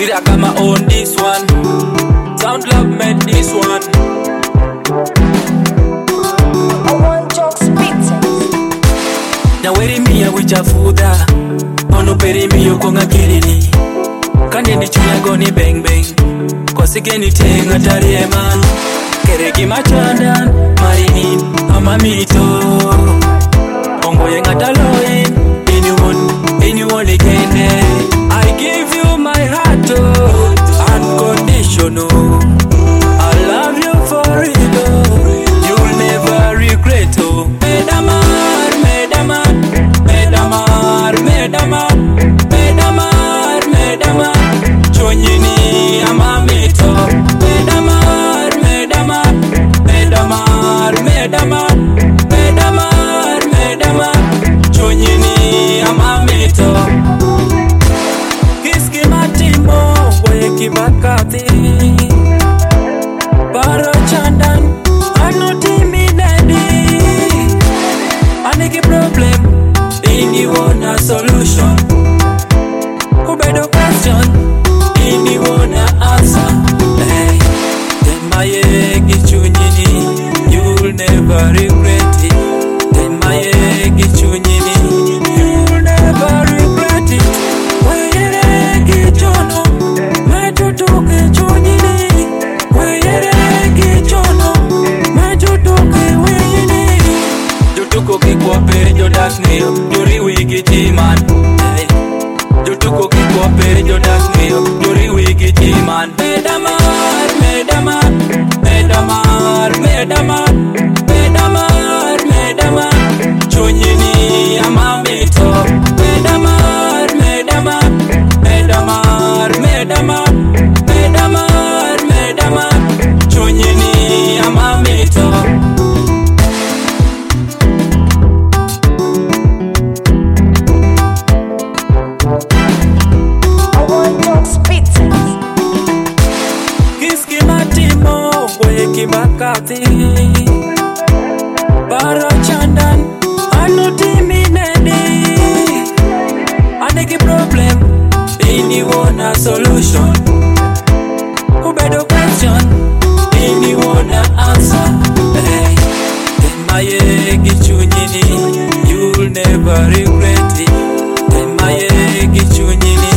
Still I got my own this one. Sound Love made this one. I want jokes beatings. Now where me a which a fooda. Ono peri mi yo konga kiriri. Kanye ni chunya goni bang bang. Kosike ni tenga tariema. Kereki machandan. Marini amamito. Ongo yenga taloin. Anyone again. I give you my heart, oh, unconditional. I love you for real, you'll never regret, oh. Medamar, medamar, medamar, medamar, medamar, medamar. Chonyini amamito. Medamar, medamar, medamar, medamar, medamar, medamar. Chonyini amamito. Kiski matimo weki bakati. Baro chandan anuti minedi. Aniki problem ini wona solution. Kubedo question ini wona answer. Hey, then my egi chunyini, you'll never regret it. Then my egi chunyini, you'll never regret it. Weyeregi chono, metutuke chunyini. Weyeregi chono, metutuke weyini. Jutuko kikwape jodasneo, juri wiki chiman. Jutuko kikwape jodasneo, juri wiki chiman. Medamar, medamar, medamar, medamar, medamar, medamar. Chunyini amamito. Medamar, medamar, medamar, medamar, medamar, medamar. Chunyini amamito. I want jokes beatings. Kiski matimo weki bakati. Baro chandan anuti minedi. Aniki problem ini wona solution. Kubedo question ini wona answer. Hey, then my egi chunyini, you'll never regret it. Then my egi chunyini,